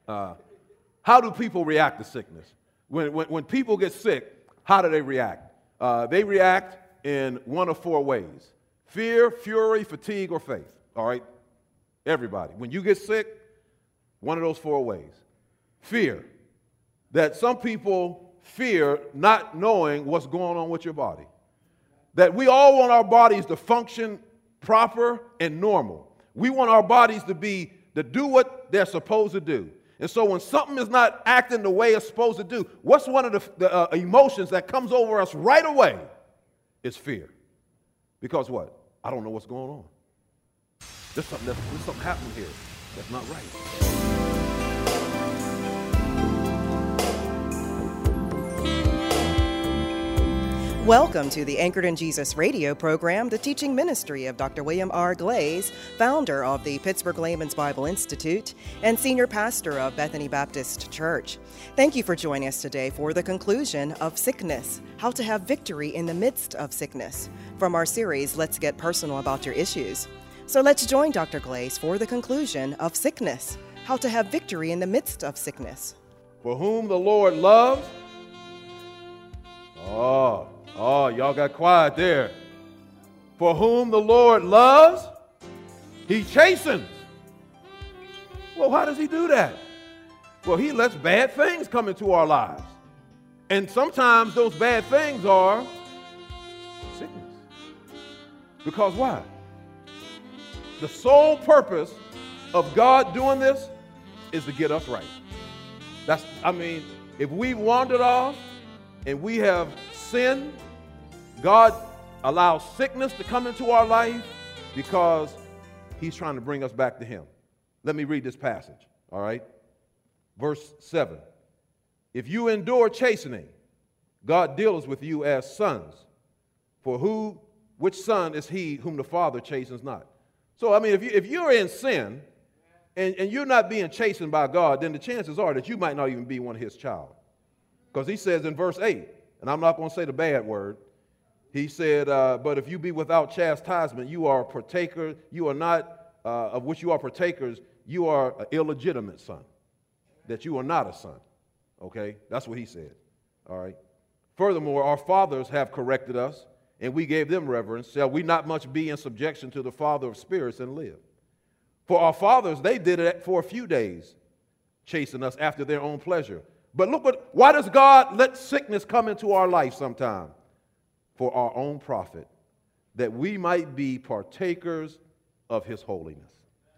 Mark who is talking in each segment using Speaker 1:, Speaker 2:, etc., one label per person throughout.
Speaker 1: How do people react to sickness? When people get sick, how do they react? They react in one of four ways: fear, fury, fatigue, or faith. All right? Everybody. When you get sick, one of those four ways. Fear. That some people fear not knowing what's going on with your body. That we all want our bodies to function proper and normal. We want our bodies to do what they're supposed to do. And so when something is not acting the way it's supposed to do, what's one of the emotions that comes over us right away? Is fear. Because what? I don't know what's going on. There's something happening here that's not right.
Speaker 2: Welcome to the Anchored in Jesus radio program, the teaching ministry of Dr. William R. Glaze, founder of the Pittsburgh Layman's Bible Institute and senior pastor of Bethany Baptist Church. Thank you for joining us today for the conclusion of Sickness, How to Have Victory in the Midst of Sickness, from our series, Let's Get Personal About Your Issues. So let's join Dr. Glaze for the conclusion of Sickness, How to Have Victory in the Midst of Sickness.
Speaker 1: For whom the Lord loves, y'all got quiet there. For whom the Lord loves, he chastens. Well, how does he do that? Well, he lets bad things come into our lives. And sometimes those bad things are sickness. Because why? The sole purpose of God doing this is to get us right. If we wandered off and we have sinned, God allows sickness to come into our life because he's trying to bring us back to him. Let me read this passage, all right? Verse 7. If you endure chastening, God deals with you as sons. For which son is he whom the Father chastens not? So, if you're in sin and you're not being chastened by God, then the chances are that you might not even be one of his child. Because he says in verse 8, and I'm not going to say the bad word, he said, but if you be without chastisement, you are a partaker, you are not, of which you are partakers, you are an illegitimate son, that you are not a son. Okay? That's what he said. All right? Furthermore, our fathers have corrected us, and we gave them reverence. Shall we not much be in subjection to the Father of spirits and live? For our fathers, they did it for a few days, chasing us after their own pleasure. But why does God let sickness come into our life sometime? For our own profit, that we might be partakers of his holiness.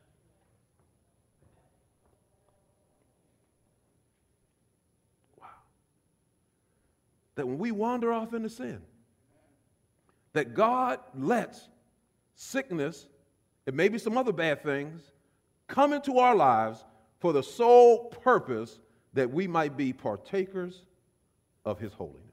Speaker 1: Wow. That when we wander off into sin, that God lets sickness and maybe some other bad things come into our lives for the sole purpose that we might be partakers of his holiness.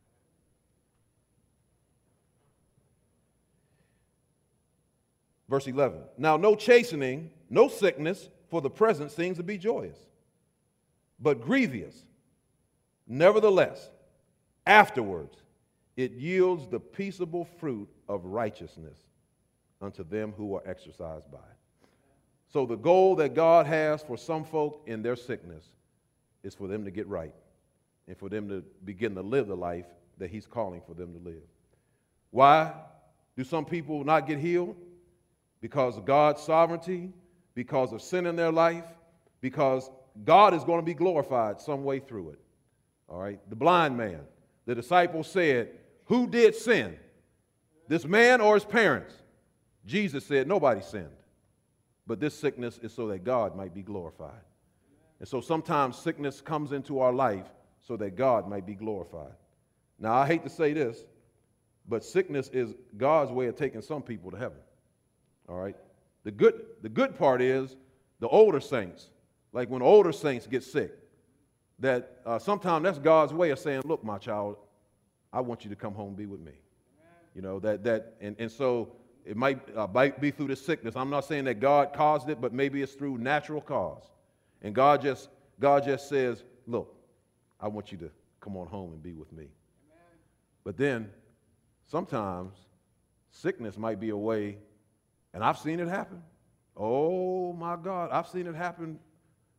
Speaker 1: Verse 11, now no chastening, no sickness for the present seems to be joyous, but grievous. Nevertheless, afterwards, it yields the peaceable fruit of righteousness unto them who are exercised by it. So the goal that God has for some folk in their sickness is for them to get right and for them to begin to live the life that he's calling for them to live. Why do some people not get healed? Because of God's sovereignty, because of sin in their life, because God is going to be glorified some way through it. All right? The blind man, the disciples said, who did sin? This man or his parents? Jesus said, nobody sinned. But this sickness is so that God might be glorified. And so sometimes sickness comes into our life so that God might be glorified. Now, I hate to say this, but sickness is God's way of taking some people to heaven. All right? The good part is the older saints, like when older saints get sick, that sometimes that's God's way of saying, look, my child, I want you to come home and be with me. Amen. You know, and so it might be through the sickness. I'm not saying that God caused it, but maybe it's through natural cause. And God just says, look, I want you to come on home and be with me. Amen. But then sometimes sickness might be a way, and I've seen it happen. Oh, my God, I've seen it happen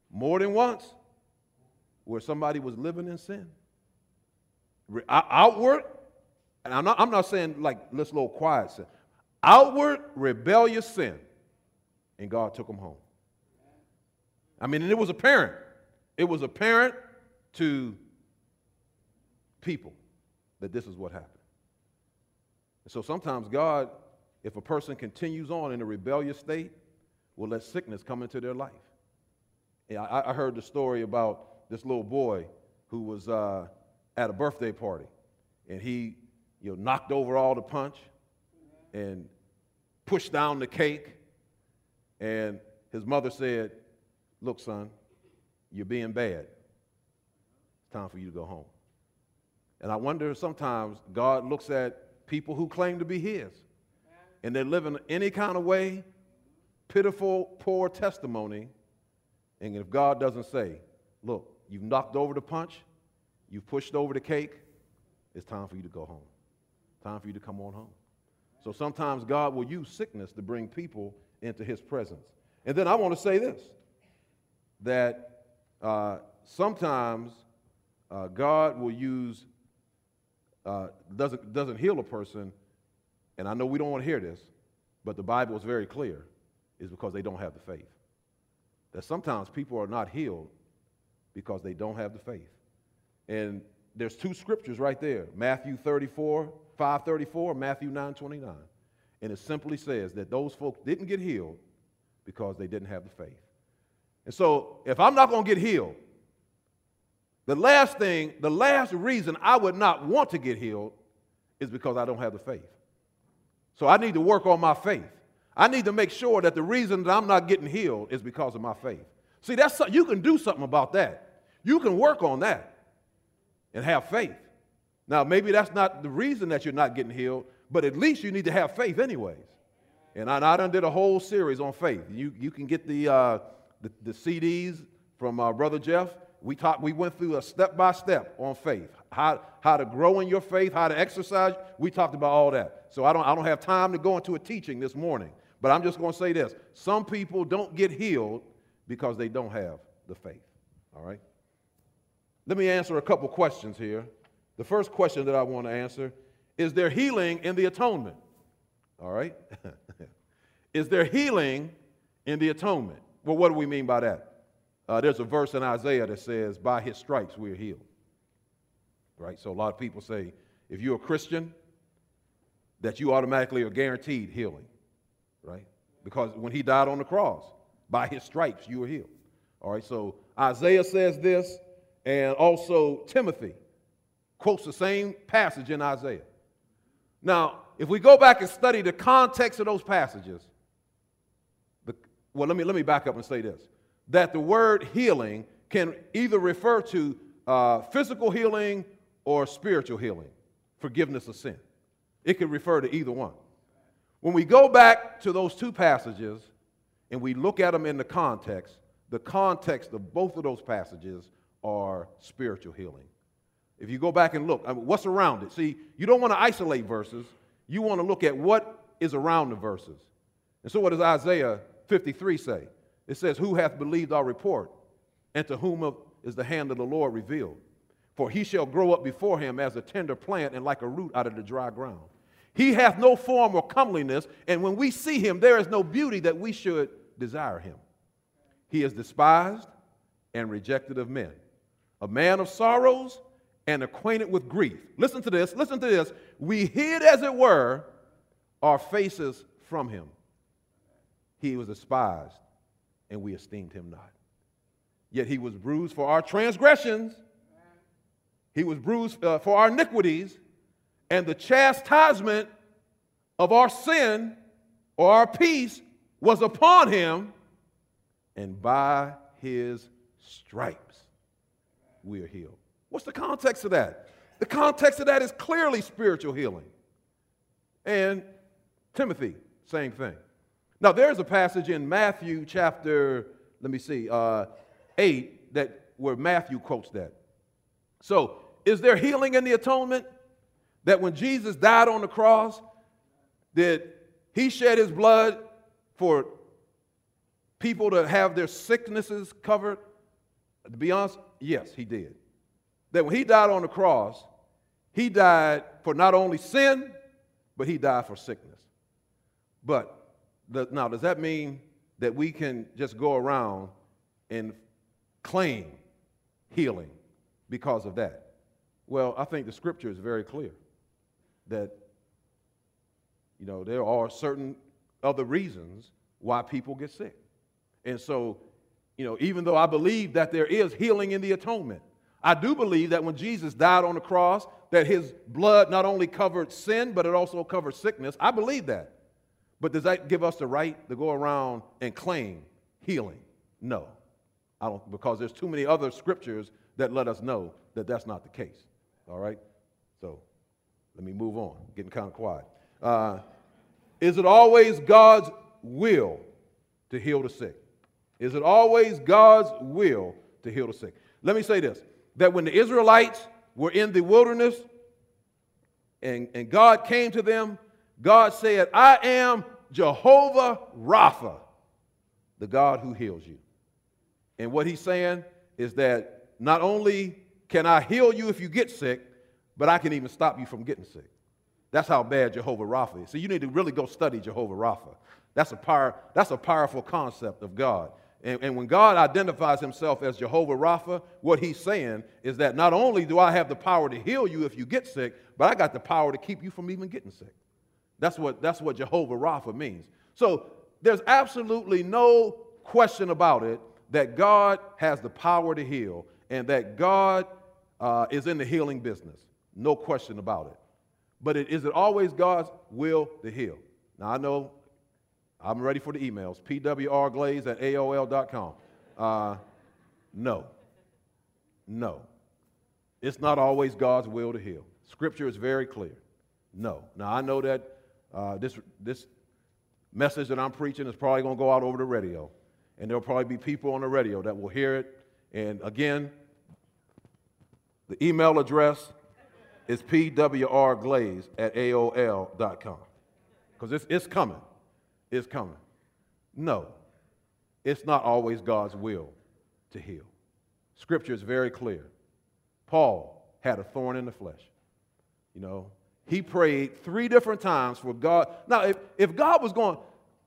Speaker 1: more than once where somebody was living in sin. Outward, and I'm not saying like this little quiet sin. Outward rebellious sin, and God took them home. I mean, and it was apparent. It was apparent to people that this is what happened. And so sometimes God, if a person continues on in a rebellious state, will let sickness come into their life. And I heard the story about this little boy who was at a birthday party, and he knocked over all the punch and pushed down the cake, and his mother said, "Look, son, you're being bad. It's time for you to go home." And I wonder sometimes God looks at people who claim to be his, and they're living any kind of way, pitiful, poor testimony, and if God doesn't say, "Look, you've knocked over the punch, you've pushed over the cake, it's time for you to go home. Time for you to come on home." So sometimes God will use sickness to bring people into his presence. And then I want to say this, that sometimes God will use, doesn't heal a person, and I know we don't want to hear this, but the Bible is very clear, is because they don't have the faith. That sometimes people are not healed because they don't have the faith. And there's two scriptures right there, Matthew 5:34, Matthew 9:29. And it simply says that those folks didn't get healed because they didn't have the faith. And so if I'm not going to get healed, the last reason I would not want to get healed is because I don't have the faith. So I need to work on my faith. I need to make sure that the reason that I'm not getting healed is because of my faith. See, you can do something about that. You can work on that and have faith. Now, maybe that's not the reason that you're not getting healed, but at least you need to have faith anyways. And I done did a whole series on faith. You can get the CDs from Brother Jeff. We went through a step-by-step on faith, how to grow in your faith, how to exercise. We talked about all that. So I don't have time to go into a teaching this morning, but I'm just going to say this. Some people don't get healed because they don't have the faith, all right? Let me answer a couple questions here. The first question that I want to answer, is there healing in the atonement? All right? Is there healing in the atonement? Well, what do we mean by that? There's a verse in Isaiah that says, by his stripes we are healed. Right? So a lot of people say, if you're a Christian, that you automatically are guaranteed healing. Right? Because when he died on the cross, by his stripes you were healed. All right? So Isaiah says this, and also Timothy quotes the same passage in Isaiah. Now, if we go back and study the context of those passages, let me back up and say this, that the word healing can either refer to physical healing or spiritual healing, forgiveness of sin. It could refer to either one. When we go back to those two passages and we look at them in the context of both of those passages are spiritual healing. If you go back and look, what's around it? See, you don't want to isolate verses. You want to look at what is around the verses. And so what does Isaiah 53 say? It says, who hath believed our report, and to whom is the hand of the Lord revealed? For he shall grow up before him as a tender plant and like a root out of the dry ground. He hath no form or comeliness, and when we see him, there is no beauty that we should desire him. He is despised and rejected of men, a man of sorrows and acquainted with grief. Listen to this. We hid, as it were, our faces from him. He was despised, and we esteemed him not. Yet he was bruised for our transgressions. He was bruised for our iniquities, and the chastisement of our sin or our peace was upon him, and by his stripes we are healed. What's the context of that? The context of that is clearly spiritual healing. And Timothy, same thing. Now, there's a passage in Matthew chapter, 8, where Matthew quotes that. So, is there healing in the atonement? That when Jesus died on the cross, that he shed his blood for people to have their sicknesses covered, To be honest, yes, he did. That when he died on the cross, he died for not only sin, but he died for sickness. But now, does that mean that we can just go around and claim healing because of that? Well, I think the scripture is very clear that, there are certain other reasons why people get sick. And so, even though I believe that there is healing in the atonement, I do believe that when Jesus died on the cross, that his blood not only covered sin, but it also covered sickness. I believe that. But does that give us the right to go around and claim healing? No, I don't, because there's too many other scriptures that let us know that that's not the case. All right? So let me move on. Getting kind of quiet. Is it always God's will to heal the sick? Is it always God's will to heal the sick? Let me say this, that when the Israelites were in the wilderness and God came to them, God said, I am Jehovah Rapha, the God who heals you. And what he's saying is that not only can I heal you if you get sick, but I can even stop you from getting sick. That's how bad Jehovah Rapha is. So you need to really go study Jehovah Rapha. That's a powerful concept of God. And when God identifies himself as Jehovah Rapha, what he's saying is that not only do I have the power to heal you if you get sick, but I got the power to keep you from even getting sick. That's what Jehovah Rapha means. So there's absolutely no question about it that God has the power to heal and that God is in the healing business. No question about it. But is it always God's will to heal? Now, I know I'm ready for the emails, pwrglaze@aol.com. No. It's not always God's will to heal. Scripture is very clear. No. Now, I know that this message that I'm preaching is probably going to go out over the radio, and there'll probably be people on the radio that will hear it. And again, the email address is pwrglaze@aol.com, because it's coming. It's coming. No, it's not always God's will to heal. Scripture is very clear. Paul had a thorn in the flesh. He prayed 3 different times for God. Now, if God was going,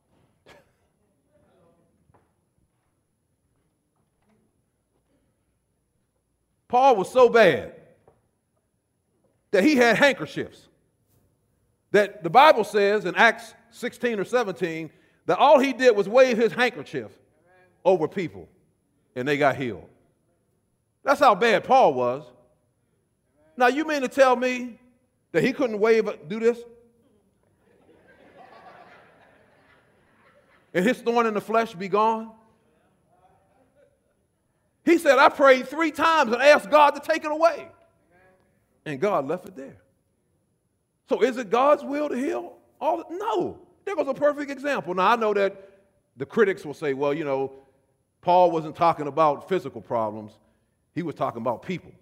Speaker 1: Paul was so bad that he had handkerchiefs. That the Bible says in Acts 16 or 17 that all he did was wave his handkerchief over people and they got healed. That's how bad Paul was. Now, you mean to tell me that he couldn't do this? And his thorn in the flesh be gone? He said, I prayed 3 times and asked God to take it away. And God left it there. So is it God's will to heal? No. There goes a perfect example. Now, I know that the critics will say, well, Paul wasn't talking about physical problems. He was talking about people.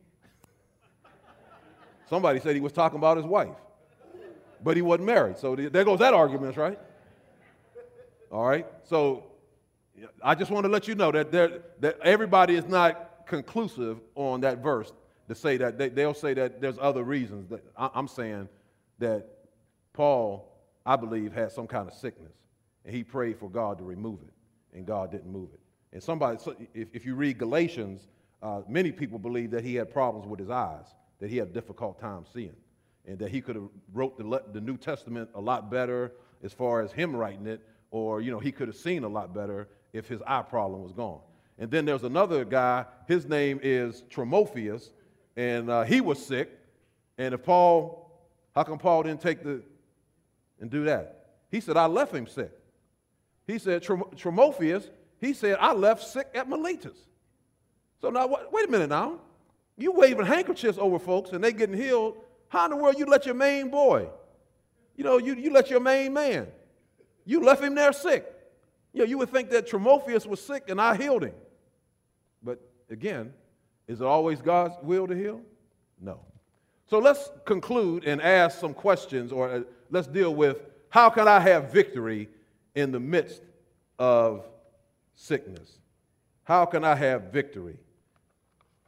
Speaker 1: Somebody said he was talking about his wife, but he wasn't married. So there goes that argument, right? All right. So I just want to let you know that everybody is not conclusive on that verse to say that they'll say that there's other reasons. That I'm saying that Paul, I believe, had some kind of sickness, and he prayed for God to remove it, and God didn't move it. And if you read Galatians, many people believe that he had problems with his eyes, that he had a difficult time seeing, and that he could have wrote the New Testament a lot better as far as him writing it, or he could have seen a lot better if his eye problem was gone. And then there's another guy, his name is Timotheus, and he was sick. And how come Paul didn't take and do that? He said, I left him sick. He said, Timotheus, he said, I left sick at Miletus. So now, wait a minute now. You waving handkerchiefs over folks and they getting healed. How in the world you let your main boy, you let your main man, you left him there sick. You would think that Timotheus was sick and I healed him. But again, is it always God's will to heal? No. So let's conclude and ask some questions, or let's deal with how can I have victory in the midst of sickness? How can I have victory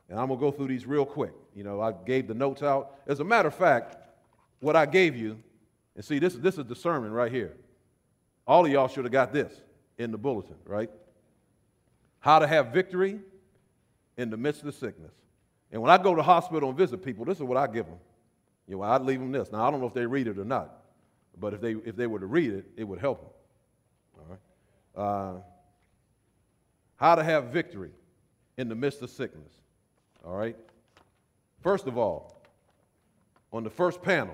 Speaker 1: And I'm going to go through these real quick. You know, I gave the notes out. As a matter of fact, what I gave you, and see, this is the sermon right here. All of y'all should have got this in the bulletin, right? How to have victory in the midst of the sickness. And when I go to the hospital and visit people, this is what I give them. You know, I'd leave them this. Now, I don't know if they read it or not, but if they were to read it, it would help them. All right? How to have victory in the midst of sickness. All right? First of all, on the first panel,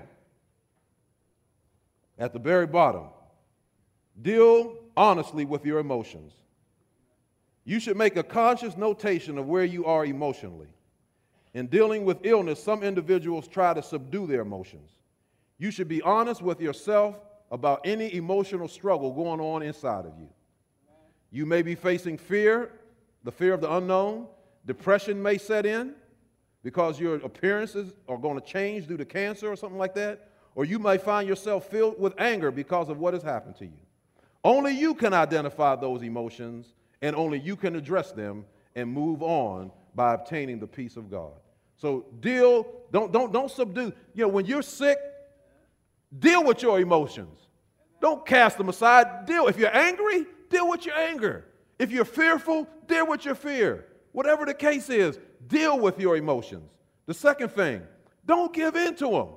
Speaker 1: at the very bottom, deal honestly with your emotions. You should make a conscious notation of where you are emotionally. In dealing with illness, some individuals try to subdue their emotions. You should be honest with yourself about any emotional struggle going on inside of you. You may be facing fear, the fear of the unknown. Depression may set in because your appearances are going to change due to cancer or something like that. Or you may find yourself filled with anger because of what has happened to you. Only you can identify those emotions, and only you can address them and move on by obtaining the peace of God. So don't subdue. You know, when you're sick, deal with your emotions. Don't cast them aside. If you're angry, deal with your anger. If you're fearful, deal with your fear. Whatever the case is, deal with your emotions. The second thing, don't give in to them.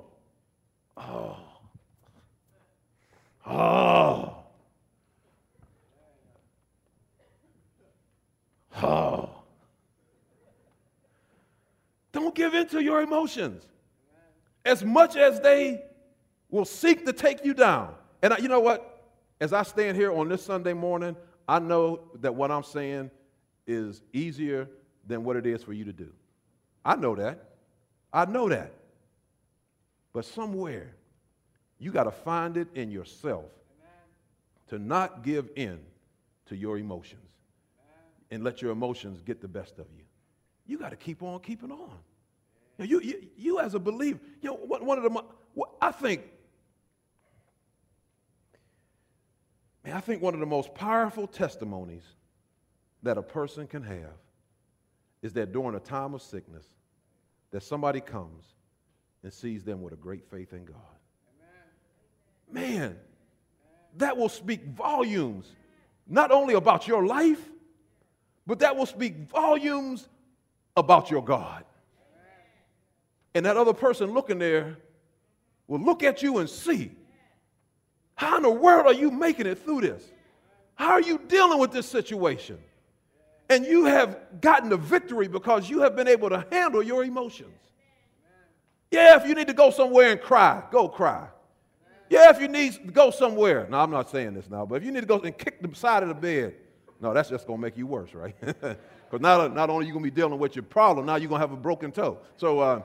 Speaker 1: Don't give in to your emotions. As much as they will seek to take you down. And you know what? As I stand here on this Sunday morning, I know that what I'm saying is easier than what it is for you to do. I know that. I know that. But somewhere, you got to find it in yourself to not give in to your emotions and let your emotions get the best of you. You got to keep on keeping on. You as a believer, you know, one of the, I think one of the most powerful testimonies that a person can have is that during a time of sickness, that somebody comes and sees them with a great faith in God. Man, that will speak volumes, not only about your life, but that will speak volumes about your God. And that other person looking there will look at you and see, how in the world are you making it through this? How are you dealing with this situation? And you have gotten the victory because you have been able to handle your emotions. Yeah, if you need to go somewhere and cry, go cry. Yeah, if you need to go somewhere. No, I'm not saying this now, but if you need to go and kick the side of the bed, no, that's just going to make you worse, right? Because not only are you going to be dealing with your problem, now you're going to have a broken toe. So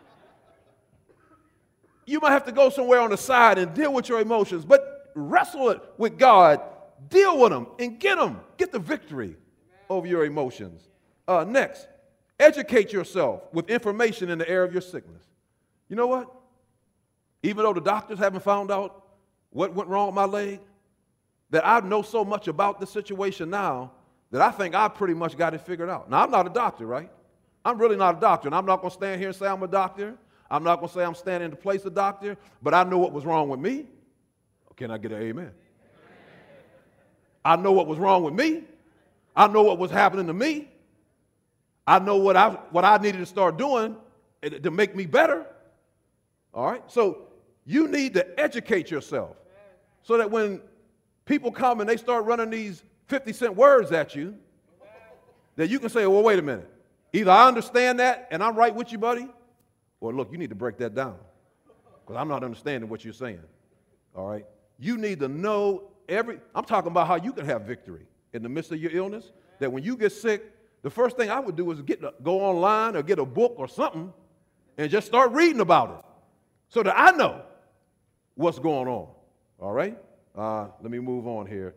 Speaker 1: you might have to go somewhere on the side and deal with your emotions, but wrestle it with God, deal with them, and get the victory over your emotions. Next, educate yourself with information in the area of your sickness. You know what? Even though the doctors haven't found out what went wrong with my leg, that I know so much about the situation now that I think I pretty much got it figured out. Now, I'm not a doctor, right? I'm really not a doctor, and I'm not going to stand here and say I'm a doctor. I'm not going to say I'm standing in the place of a doctor, but I know what was wrong with me. Can I get an amen? I know what was wrong with me. I know what was happening to me. I know what I needed to start doing to make me better. All right? So you need to educate yourself so that when people come and they start running these 50-cent words at you, that you can say, well, wait a minute. Either I understand that and I'm right with you, buddy, or look, you need to break that down because I'm not understanding what you're saying. All right? You need to know I'm talking about how you can have victory in the midst of your illness, that when you get sick, the first thing I would do is go online or get a book or something and just start reading about it so that I know what's going on. All right? Let me move on here.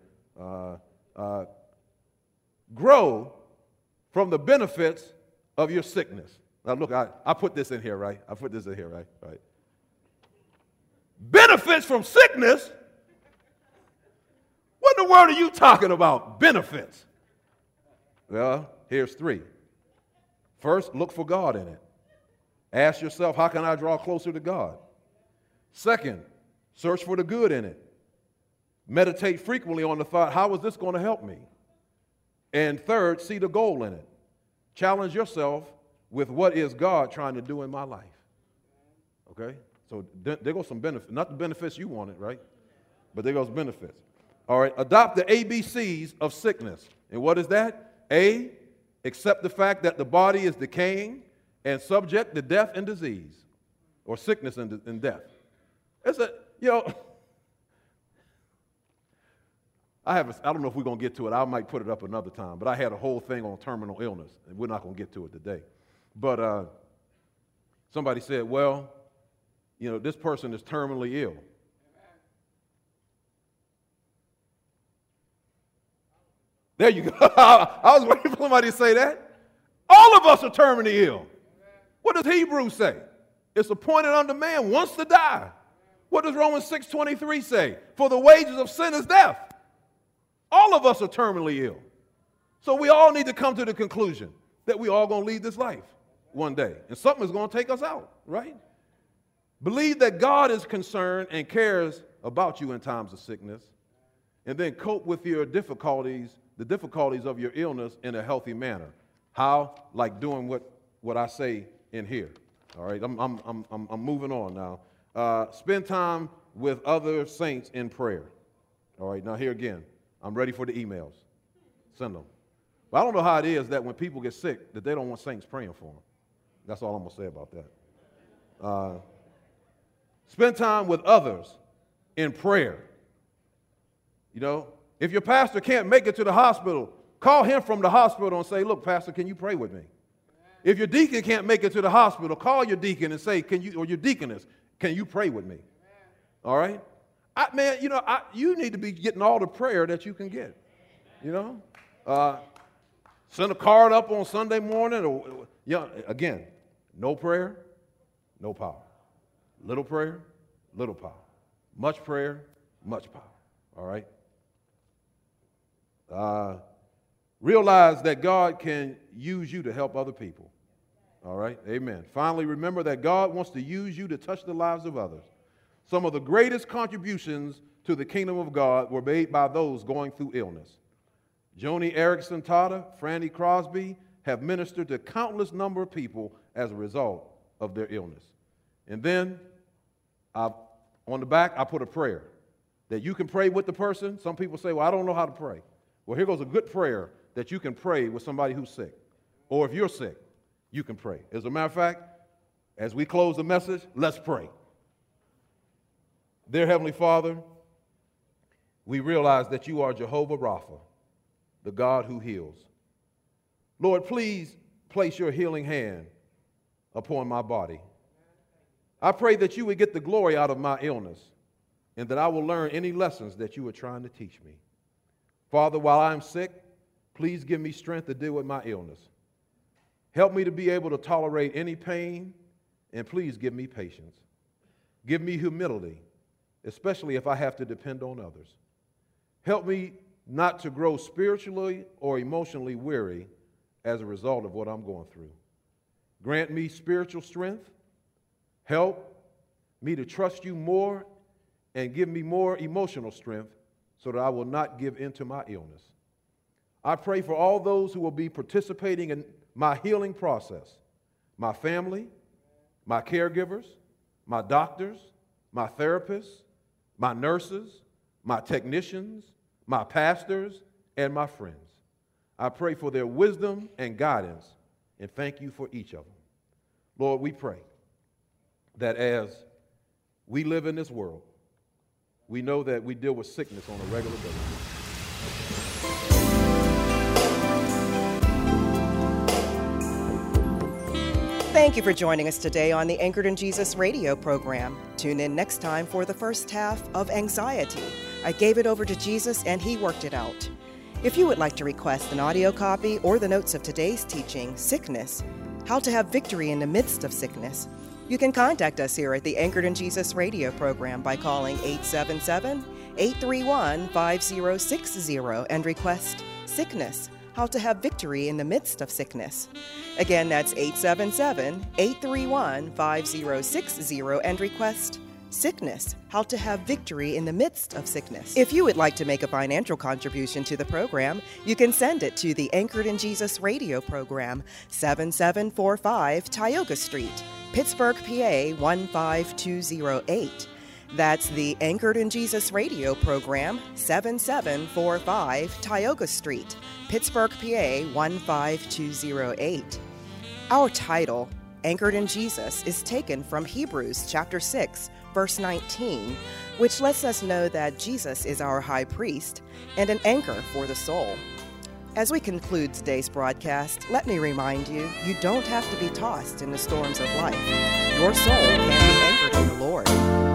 Speaker 1: Grow from the benefits of your sickness. Now, look, I put this in here, right? Right. Benefits from sickness? What in the world are you talking about? Benefits? Well, here's 3. First, look for God in it. Ask yourself, how can I draw closer to God? Second, search for the good in it. Meditate frequently on the thought, how is this going to help me? And third, see the goal in it. Challenge yourself with what is God trying to do in my life. Okay? So there goes some benefits. Not the benefits you wanted, right? But there goes benefits. All right, adopt the ABCs of sickness. And what is that? A, accept the fact that the body is decaying and subject to death and disease, or sickness and death. It's a, I don't know if we're going to get to it. I might put it up another time, but I had a whole thing on terminal illness, and we're not going to get to it today. But somebody said, well, this person is terminally ill. There you go. I was waiting for somebody to say that. All of us are terminally ill. What does Hebrews say? It's appointed unto man once to die. What does Romans 6:23 say? For the wages of sin is death. All of us are terminally ill. So we all need to come to the conclusion that we all going to leave this life one day. And something is going to take us out, right? Believe that God is concerned and cares about you in times of sickness. And then cope with your difficulties, the difficulties of your illness in a healthy manner. How? Like doing what I say in here. All right, I'm moving on now. Spend time with other saints in prayer. All right, now here again, I'm ready for the emails. Send them. But I don't know how it is that when people get sick, that they don't want saints praying for them. That's all I'm going to say about that. Spend time with others in prayer. If your pastor can't make it to the hospital, call him from the hospital and say, look, pastor, can you pray with me? If your deacon can't make it to the hospital, call your deacon and say, or your deaconess, can you pray with me? All right? You need to be getting all the prayer that you can get. Send a card up on Sunday morning. Again, no prayer, no power. Little prayer, little power. Much prayer, much power. All right? Realize that God can use you to help other people. All right? Amen. Finally, remember that God wants to use you to touch the lives of others. Some of the greatest contributions to the kingdom of God were made by those going through illness. Joni Eareckson Tada, Franny Crosby have ministered to countless number of people as a result of their illness. And then, on the back, I put a prayer that you can pray with the person. Some people say, well, I don't know how to pray. Well, here goes a good prayer that you can pray with somebody who's sick. Or if you're sick, you can pray. As a matter of fact, as we close the message, let's pray. Dear Heavenly Father, we realize that you are Jehovah Rapha, the God who heals. Lord, please place your healing hand upon my body. I pray that you would get the glory out of my illness and that I will learn any lessons that you are trying to teach me. Father, while I'm sick, please give me strength to deal with my illness. Help me to be able to tolerate any pain, and please give me patience. Give me humility, especially if I have to depend on others. Help me not to grow spiritually or emotionally weary as a result of what I'm going through. Grant me spiritual strength. Help me to trust you more and give me more emotional strength so that I will not give in to my illness. I pray for all those who will be participating in my healing process, my family, my caregivers, my doctors, my therapists, my nurses, my technicians, my pastors, and my friends. I pray for their wisdom and guidance, and thank you for each of them. Lord, we pray that as we live in this world, we know that we deal with sickness on a regular basis.
Speaker 2: Thank you for joining us today on the Anchored in Jesus radio program. Tune in next time for the first half of Anxiety. I gave it over to Jesus and he worked it out. If you would like to request an audio copy or the notes of today's teaching, Sickness, How to Have Victory in the Midst of Sickness, you can contact us here at the Anchored in Jesus radio program by calling 877-831-5060 and request Sickness, how to have victory in the midst of sickness. Again, that's 877-831-5060 and request Sickness, how to have victory in the midst of sickness. If you would like to make a financial contribution to the program, you can send it to the Anchored in Jesus radio program, 7745 Tioga Street, Pittsburgh, PA 15208. That's the Anchored in Jesus radio program, 7745 Tioga Street, Pittsburgh, PA 15208. Our title, Anchored in Jesus, is taken from Hebrews chapter 6, verse 19, which lets us know that Jesus is our high priest and an anchor for the soul. As we conclude today's broadcast, let me remind you, you don't have to be tossed in the storms of life. Your soul can be anchored in the Lord.